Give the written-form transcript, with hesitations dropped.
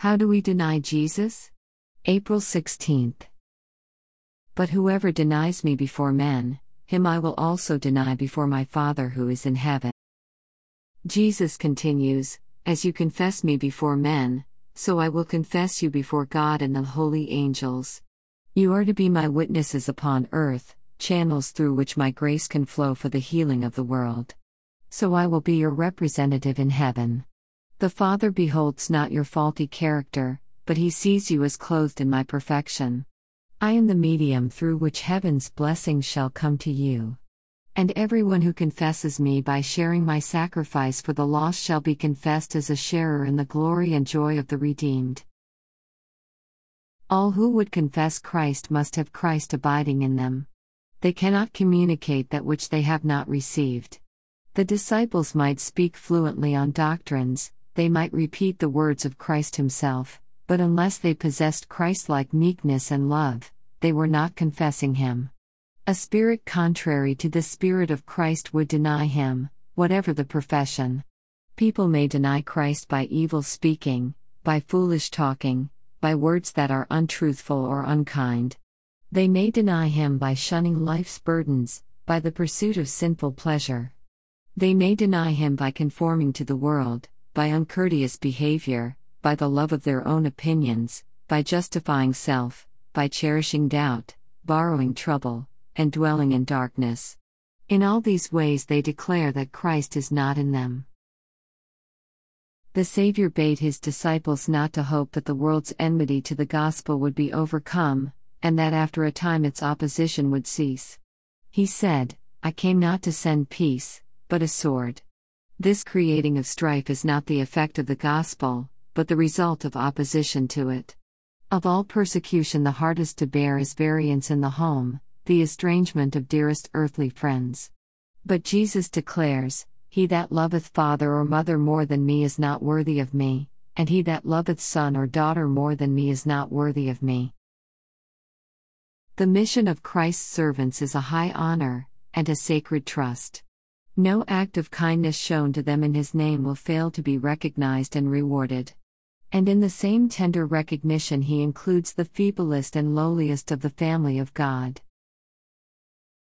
How do we deny Jesus? April 16th. But whoever denies me before men, him I will also deny before my Father who is in heaven. Jesus continues, as you confess me before men, so I will confess you before God and the holy angels. You are to be my witnesses upon earth, channels through which my grace can flow for the healing of the world. So I will be your representative in heaven. The Father beholds not your faulty character, but he sees you as clothed in my perfection. I am the medium through which heaven's blessings shall come to you. And everyone who confesses me by sharing my sacrifice for the lost shall be confessed as a sharer in the glory and joy of the redeemed. All who would confess Christ must have Christ abiding in them. They cannot communicate that which they have not received. The disciples might speak fluently on doctrines, they might repeat the words of Christ himself, but unless they possessed Christ-like meekness and love, they were not confessing him. A spirit contrary to the Spirit of Christ would deny him, whatever the profession. People may deny Christ by evil speaking, by foolish talking, by words that are untruthful or unkind. They may deny him by shunning life's burdens, by the pursuit of sinful pleasure. They may deny him by conforming to the world, by uncourteous behavior, by the love of their own opinions, by justifying self, by cherishing doubt, borrowing trouble, and dwelling in darkness. In all these ways they declare that Christ is not in them. The Savior bade his disciples not to hope that the world's enmity to the gospel would be overcome, and that after a time its opposition would cease. He said, I came not to send peace, but a sword. This creating of strife is not the effect of the gospel, but the result of opposition to it. Of all persecution the hardest to bear is variance in the home, the estrangement of dearest earthly friends. But Jesus declares, He that loveth father or mother more than me is not worthy of me, and he that loveth son or daughter more than me is not worthy of me. The mission of Christ's servants is a high honor, and a sacred trust. No act of kindness shown to them in His name will fail to be recognized and rewarded. And in the same tender recognition He includes the feeblest and lowliest of the family of God.